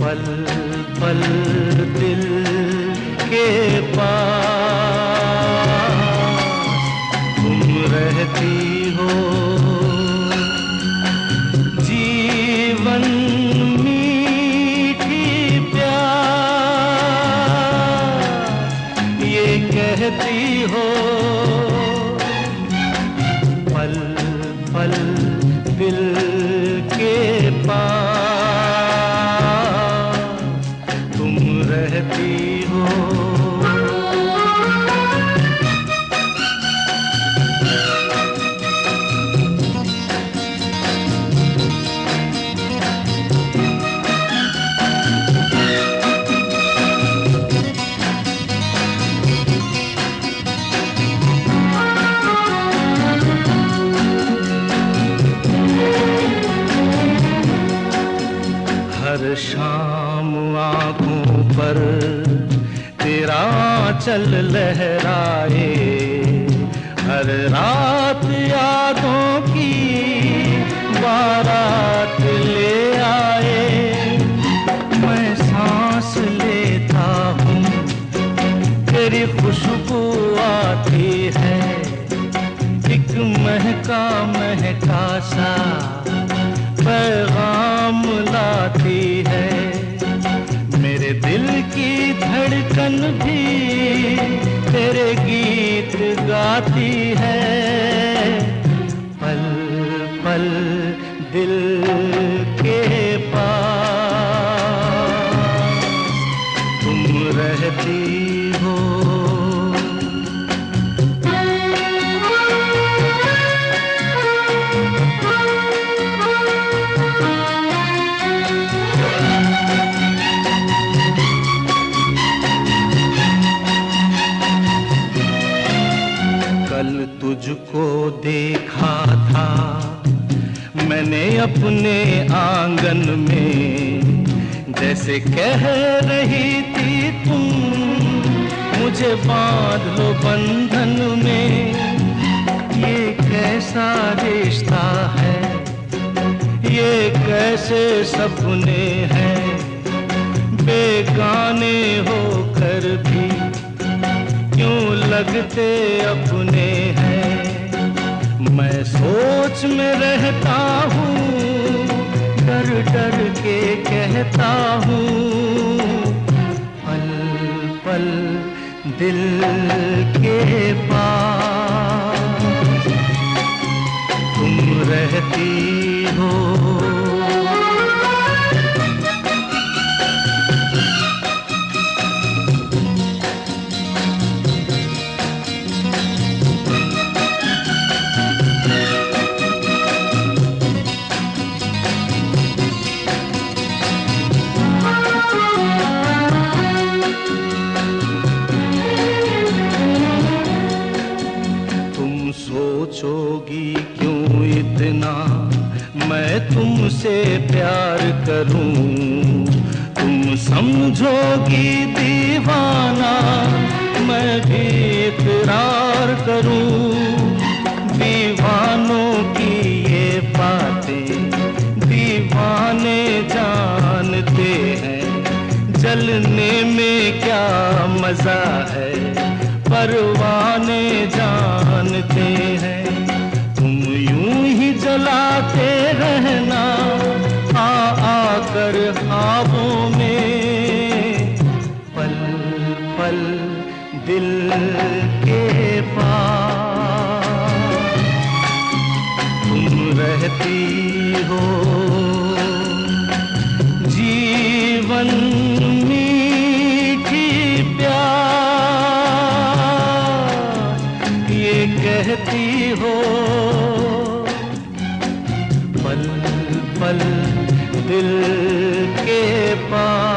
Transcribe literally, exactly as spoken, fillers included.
पल पल दिल के पास तुम रहती हो। जीवन मीठी प्यास ये कहती हो। पल पल दिल के पास तुम रहती हो। हर शाम आँखों पर तेरा चल लहराए, हर रात यादों की बारात ले आए। मैं सांस लेता हूँ तेरी खुशबू आती है, एक महका महका सा पैगाम लाती है। मेरे दिल की धड़कन भी तेरे गीत गाती है। पल पल दिल के पास तुम रहती हो। कल तुझको देखा था मैंने अपने आंगन में, जैसे कह रही थी तुम मुझे बांध लो बंधन में। ये कैसा रिश्ता है, ये कैसे सपने हैं, बेगाने होकर भी क्यों लगते अपने हैं। मैं सोच में रहता हूँ, डर डर के कहता हूँ। पल पल दिल के पास तुम रहती हो। सोचोगी क्यों इतना मैं तुमसे प्यार करूं, तुम समझोगी दीवाना मैं भी इकरार करूं। दीवानों की ये बातें दीवाने जानते हैं, जलने में क्या मजा है परवाने जानते हैं। तुम यूं ही जलाते रहना आ आकर ख्वाबों में। पल पल दिल के पास तुम रहती हो। जीवन कहती हो। पल पल दिल के पास